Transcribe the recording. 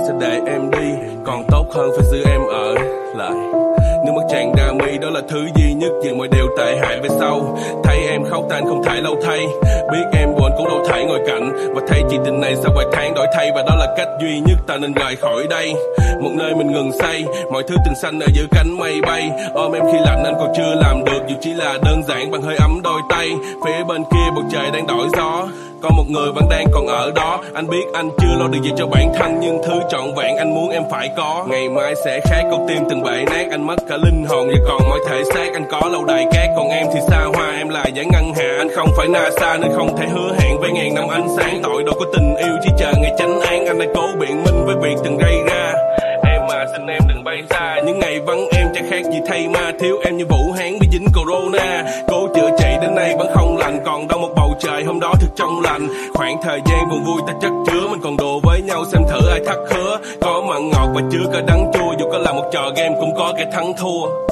sẽ để em đi, còn tốt hơn phải giữ em ở lại. Nước mắt tràn ra mi, đó là thứ duy nhất vì mọi điều tệ hại về sau. Thấy em khóc tan không thể lâu thay, biết em buồn cũng đâu thể ngồi cạnh. Và thấy chuyện tình này sau vài tháng đổi thay, và đó là cách duy nhất ta nên rời khỏi đây. Một nơi mình ngừng say, mọi thứ từng xanh ở giữa cánh mây bay. Ôm em khi lạnh anh còn chưa làm được, dù chỉ là đơn giản bằng hơi ấm đôi tay. Phía bên kia bầu trời đang đổi gió, có một người vẫn đang còn ở đó. Anh biết anh chưa lo được gì cho bản thân, nhưng thứ trọn vẹn anh muốn em phải có. Ngày mai sẽ khác, con tim từng bể nát, anh mất cả linh hồn và còn mọi thể xác. Anh có lâu đài cát, còn em thì xa hoa. Em là giải ngân hà, anh không phải NASA, nên không thể hứa hẹn với ngàn năm ánh sáng. Tội đồ của tình yêu chỉ chờ ngày chánh án, anh đã cố biện minh với việc từng gây ra. Em mà xin em đừng bay xa, những ngày vắng em chẳng khác gì thay ma. Thiếu em như Vũ Hán bị dính corona, cố chữa trị đến nay vẫn không lành. Còn đâu một bầu trời hôm đó thật trong lành. Khoảng thời gian buồn vui ta chất chứa, mình còn đùa với nhau xem thử ai thất hứa. Có mặn ngọt và chứa cả đắng chua, dù có là một trò game cũng có kẻ thắng thua.